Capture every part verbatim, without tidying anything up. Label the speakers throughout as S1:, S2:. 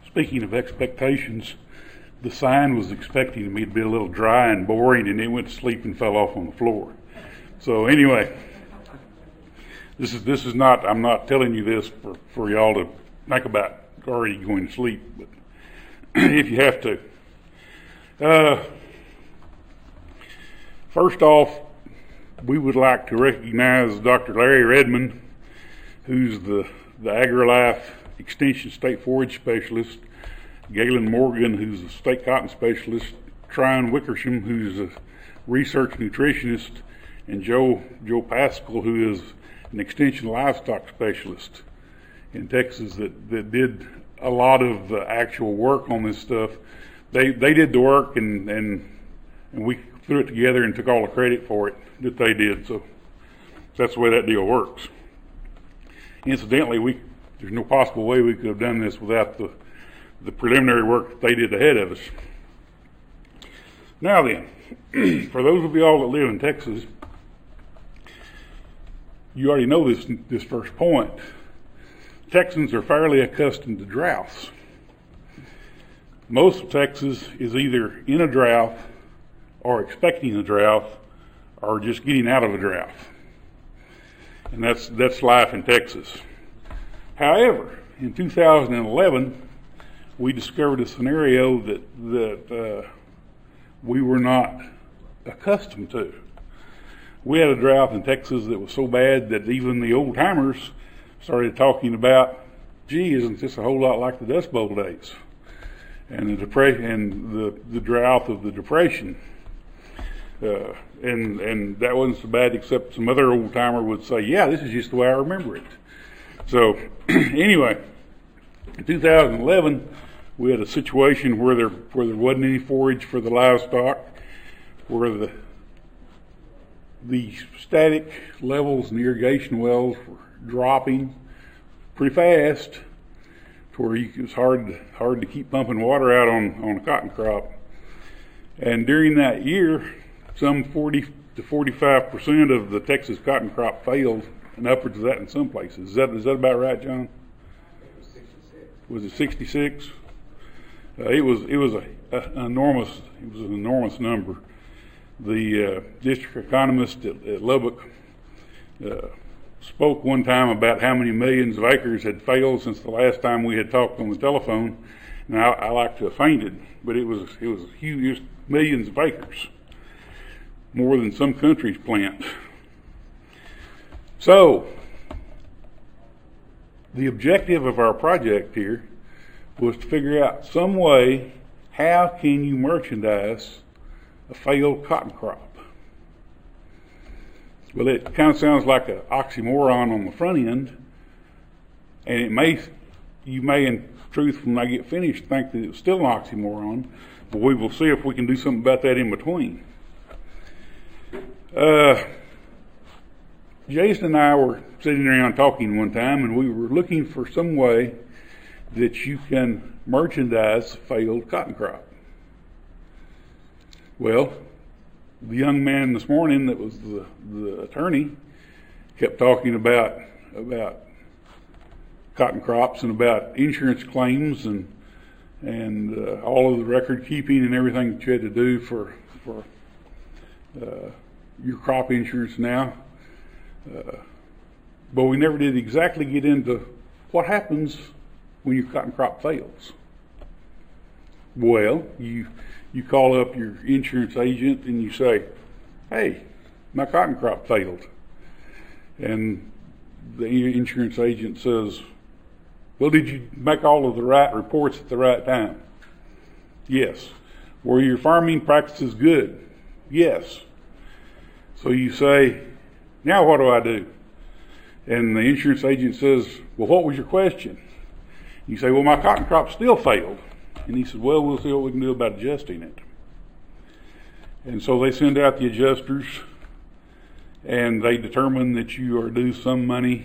S1: Speaking of expectations, the sign was expecting me to be a little dry and boring, and it went to sleep and fell off on the floor. So anyway, this is this is not. I'm not telling you this for, for y'all to think about already going to sleep, but if you have to. Uh, first off, we would like to recognize Doctor Larry Redmond, who's the the AgriLife Extension State Forage Specialist, Galen Morgan, who's a State Cotton Specialist, Tryon Wickersham, who's a Research Nutritionist, and Joe Joe Pascal, who is an Extension Livestock Specialist in Texas that, that did a lot of the actual work on this stuff. They they did the work, and, and, and we threw it together and took all the credit for it that they did. So that's the way that deal works. Incidentally, we there's no possible way we could have done this without the the preliminary work that they did ahead of us. Now then, for those of you all that live in Texas, you already know this this first point. Texans are fairly accustomed to droughts. Most of Texas is either in a drought or expecting a drought or just getting out of a drought. And that's that's life in Texas. However, in two thousand eleven, we discovered a scenario that that uh, we were not accustomed to. We had a drought in Texas that was so bad that even the old timers started talking about, gee, isn't this a whole lot like the Dust Bowl days and the depression and the, the drought of the Depression. Uh, and and that wasn't so bad, except some other old timer would say, yeah, this is just the way I remember it. So anyway, in two thousand eleven, we had a situation where there where there wasn't any forage for the livestock, where the the static levels in the irrigation wells were dropping pretty fast, to where you, it was hard to, hard to keep pumping water out on on a cotton crop. And during that year, some forty to forty-five percent of the Texas cotton crop failed, and upwards of that in some places. Is that is that about right, John?
S2: It was sixty-six.
S1: Was it sixty-six? Uh, it was it was a, a enormous it was an enormous number. The uh, district economist at, at Lubbock uh, spoke one time about how many millions of acres had failed since the last time we had talked on the telephone. And I, I like to have fainted, but it was it was huge, it was millions of acres, more than some countries plant. So the objective of our project here was to figure out some way, how can you merchandise a failed cotton crop? Well, it kind of sounds like an oxymoron on the front end, and it may, you may in truth, when I get finished, think that it's still an oxymoron, but we will see if we can do something about that in between. Uh, Jason and I were sitting around talking one time, and we were looking for some way that you can merchandise a failed cotton crop. Well, the young man this morning that was the, the attorney kept talking about about cotton crops and about insurance claims and and uh, all of the record keeping and everything that you had to do for for uh, your crop insurance now. Uh, but we never did exactly get into what happens when your cotton crop fails. Well, you you call up your insurance agent and you say, hey, my cotton crop failed. And the insurance agent says, well, did you make all of the right reports at the right time? Yes. Were your farming practices good? Yes. So you say, now what do I do? And the insurance agent says, well, what was your question? You say, well, my cotton crop still failed. And he said, well, we'll see what we can do about adjusting it. And so they send out the adjusters, and they determine that you are due some money,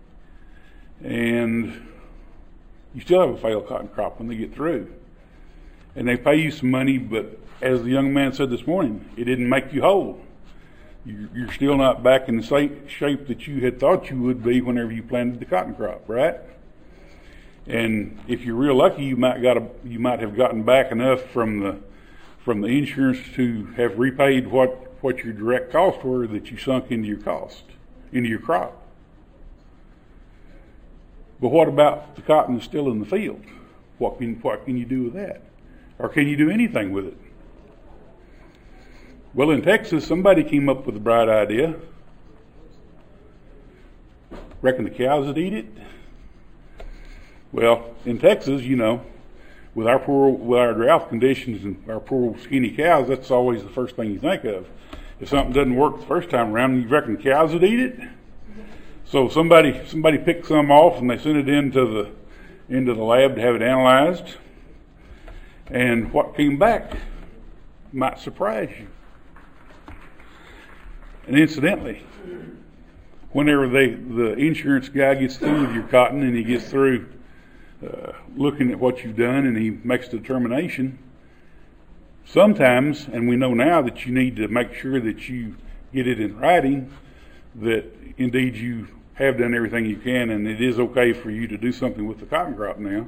S1: and you still have a failed cotton crop when they get through. And they pay you some money, but as the young man said this morning, it didn't make you whole. You're still not back in the same shape that you had thought you would be whenever you planted the cotton crop, right? And if you're real lucky, you might got a, you might have gotten back enough from the from the insurance to have repaid what, what your direct costs were that you sunk into your cost, into your crop. But what about the cotton that's still in the field? What can what can you do with that? Or can you do anything with it? Well, in Texas, somebody came up with a bright idea. Reckon the cows would eat it? Well, in Texas, you know, with our poor, with our drought conditions and our poor skinny cows, that's always the first thing you think of. If something doesn't work the first time around, you reckon cows would eat it? So somebody somebody picked some off and they sent it into the into the lab to have it analyzed. And what came back might surprise you. And incidentally, whenever they the insurance guy gets through with your cotton and he gets through uh, looking at what you've done and he makes a determination, sometimes, and we know now that you need to make sure that you get it in writing, that indeed you have done everything you can and it is okay for you to do something with the cotton crop now.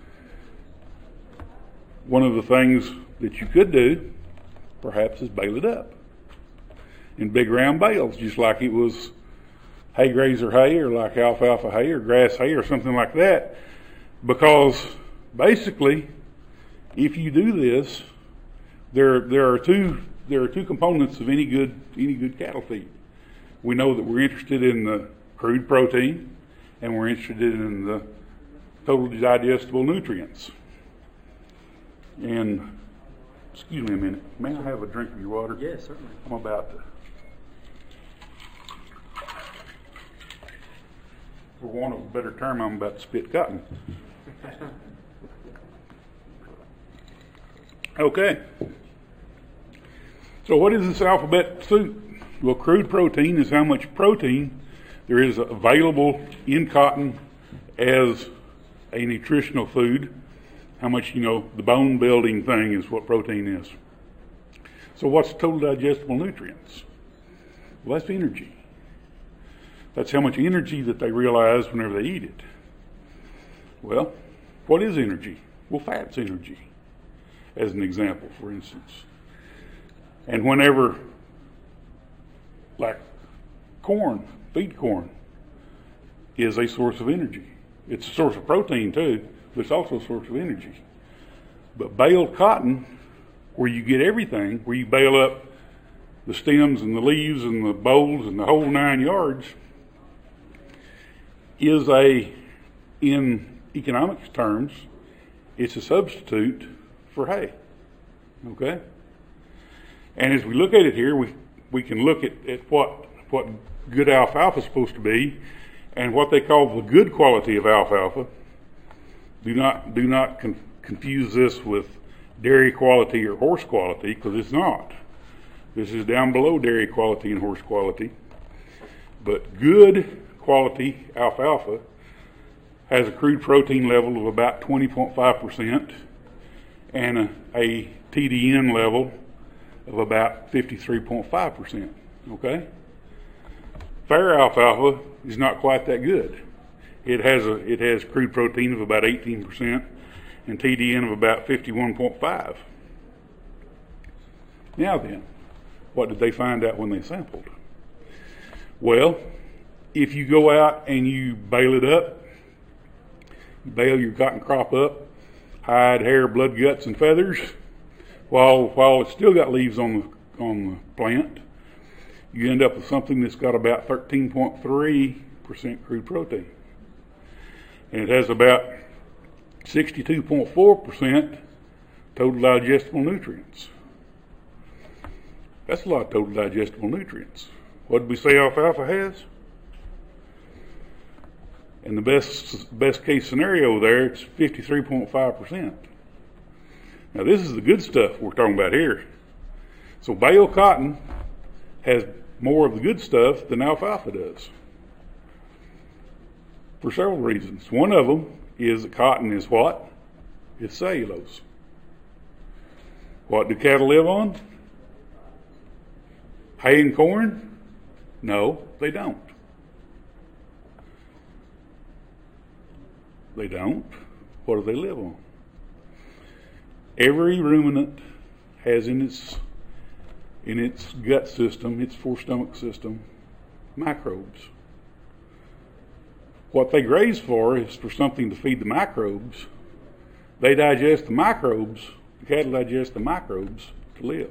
S1: One of the things that you could do, perhaps, is bale it up in big round bales, just like it was hay grazer hay or like alfalfa hay or grass hay or something like that. Because basically, if you do this, there there are two there are two components of any good any good cattle feed. We know that we're interested in the crude protein, and we're interested in the total digestible nutrients. And excuse me a minute, may I have a drink of your water?
S2: Yes, certainly.
S1: I'm about to. For want of a better term, I'm about to spit cotton. Okay. So what is this alphabet soup? Well, crude protein is how much protein there is available in cotton as a nutritional food. How much, you know, the bone building thing is what protein is. So what's total digestible nutrients? Well, that's energy. That's how much energy that they realize whenever they eat it. Well, what is energy? Well, fat's energy, as an example, for instance. And whenever, like corn, feed corn, is a source of energy. It's a source of protein too, but it's also a source of energy. But baled cotton, where you get everything, where you bale up the stems and the leaves and the bolls and the whole nine yards, is a, in economics terms, it's a substitute for hay. Okay? And as we look at it here, we we can look at, at what what good alfalfa is supposed to be, and what they call the good quality of alfalfa. Do not do not con- confuse this with dairy quality or horse quality, because it's not. This is down below dairy quality and horse quality. But good quality alfalfa has a crude protein level of about twenty point five percent and a, a T D N level of about fifty-three point five percent. Okay? Fair alfalfa is not quite that good. It has a it has crude protein of about eighteen percent and T D N of about fifty-one point five. Now then, what did they find out when they sampled? Well, if you go out and you bale it up, you bale your cotton crop up, hide, hair, blood, guts, and feathers, while while it's still got leaves on the on the plant, you end up with something that's got about thirteen point three percent crude protein. And it has about sixty-two point four percent total digestible nutrients. That's a lot of total digestible nutrients. What did we say alfalfa has? In the best best case scenario there, it's fifty-three point five percent. Now this is the good stuff we're talking about here. So bale cotton has more of the good stuff than alfalfa does, for several reasons. One of them is that cotton is what? It's cellulose. What do cattle live on? Hay and corn? No, they don't. They don't. What do they live on? Every ruminant has in its in its gut system, its four-stomach system, microbes. What they graze for is for something to feed the microbes. They digest the microbes, the cattle digest the microbes to live.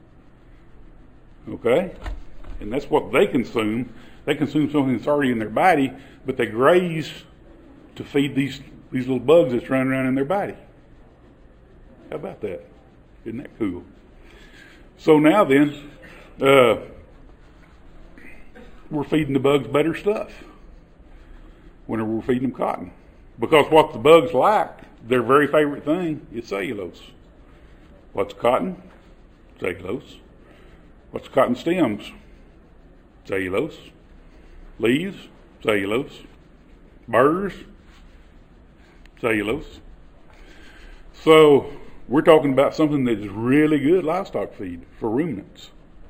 S1: Okay? And that's what they consume. They consume something that's already in their body, but they graze to feed these, these little bugs that's running around in their body. How about that? Isn't that cool? So now then, uh, we're feeding the bugs better stuff whenever we're feeding them cotton. Because what the bugs like, their very favorite thing, is cellulose. What's cotton? Cellulose. What's cotton stems? Cellulose. Leaves? Cellulose. Burrs? Cellulose. So we're talking about something that is really good livestock feed for ruminants.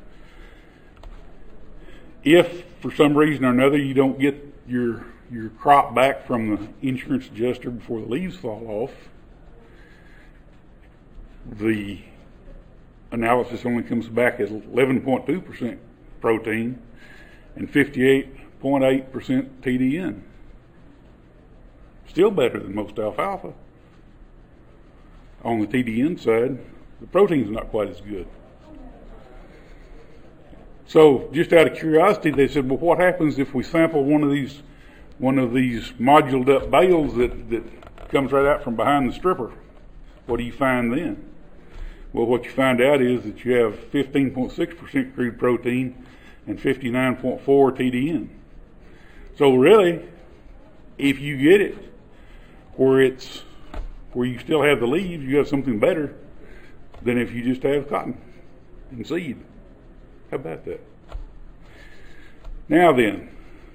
S1: If for some reason or another you don't get your your crop back from the insurance adjuster before the leaves fall off, the analysis only comes back at eleven point two percent protein and fifty-eight point eight percent T D N. Still better than most alfalfa. On the T D N side, the protein's not quite as good. So, just out of curiosity, they said, well, what happens if we sample one of these one of these moduled up bales that, that comes right out from behind the stripper? What do you find then? Well, what you find out is that you have fifteen point six percent crude protein and fifty-nine point four T D N. So really, if you get it where it's where you still have the leaves, you have something better than if you just have cotton and seed. How about that? Now then,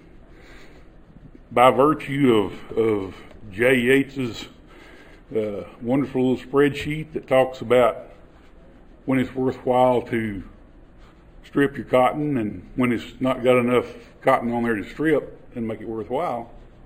S1: by virtue of, of Jay Yates's uh, wonderful little spreadsheet that talks about when it's worthwhile to strip your cotton and when it's not got enough cotton on there to strip and make it worthwhile,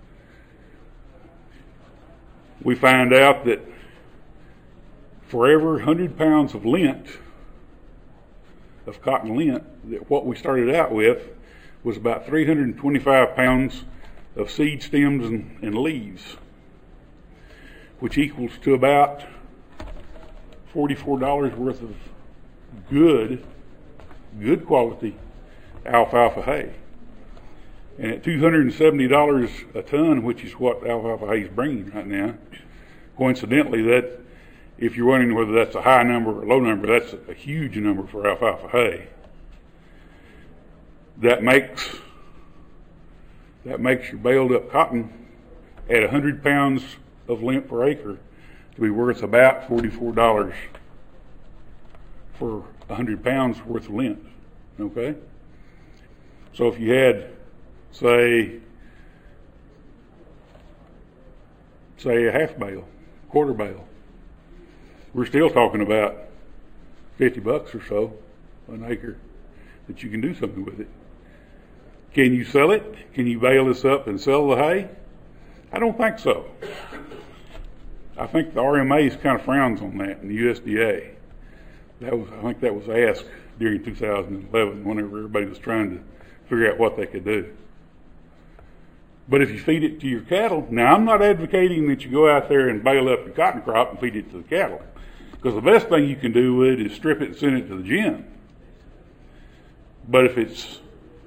S1: we find out that for every one hundred pounds of lint, of cotton lint, that what we started out with was about three hundred twenty-five pounds of seed stems and, and leaves, which equals to about forty-four dollars worth of good, good quality alfalfa hay. And at two hundred seventy dollars a ton, which is what alfalfa hay is bringing right now, coincidentally, that if you're wondering whether that's a high number or a low number, that's a huge number for alfalfa hay. That makes that makes your baled up cotton at one hundred pounds of lint per acre to be worth about forty-four dollars for one hundred pounds worth of lint. Okay? So if you had, say, say a half bale, quarter bale, we're still talking about fifty bucks or so an acre that you can do something with it. Can you sell it? Can you bale this up and sell the hay? I don't think so. I think the R M A kind of frowns on that, and the U S D A. That was, I think that was asked during two thousand eleven whenever everybody was trying to figure out what they could do. But if you feed it to your cattle, now I'm not advocating that you go out there and bale up your cotton crop and feed it to the cattle, because the best thing you can do with it is strip it and send it to the gin. But if it's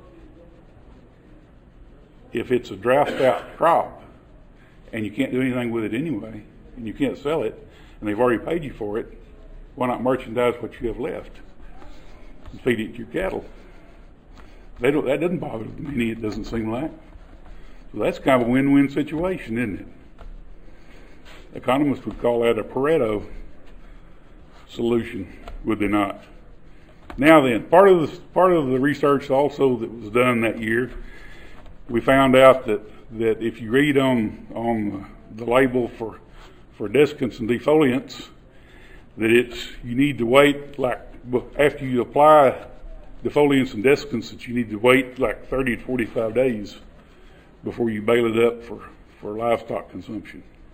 S1: if it's a drought out crop and you can't do anything with it anyway, and you can't sell it, and they've already paid you for it, why not merchandise what you have left and feed it to your cattle? They don't, that doesn't bother many, it doesn't seem like. So that's kind of a win-win situation, isn't it? Economists would call that a Pareto solution, would they not? Now then, part of the part of the research also that was done that year, we found out that, that if you read on on the label for for desiccants and defoliants, that it's you need to wait like after you apply defoliants and desiccants, that you need to wait like thirty to forty-five days before you bale it up for, for livestock consumption.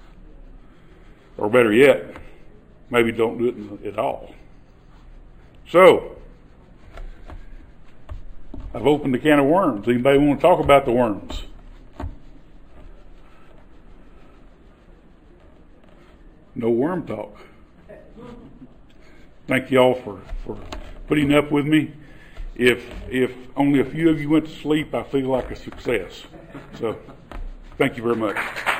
S1: Or better yet, maybe don't do it at all. So, I've opened a can of worms. Anybody want to talk about the worms? No worm talk. Thank you all for, for putting up with me. If if only a few of you went to sleep, I feel like a success. So, thank you very much.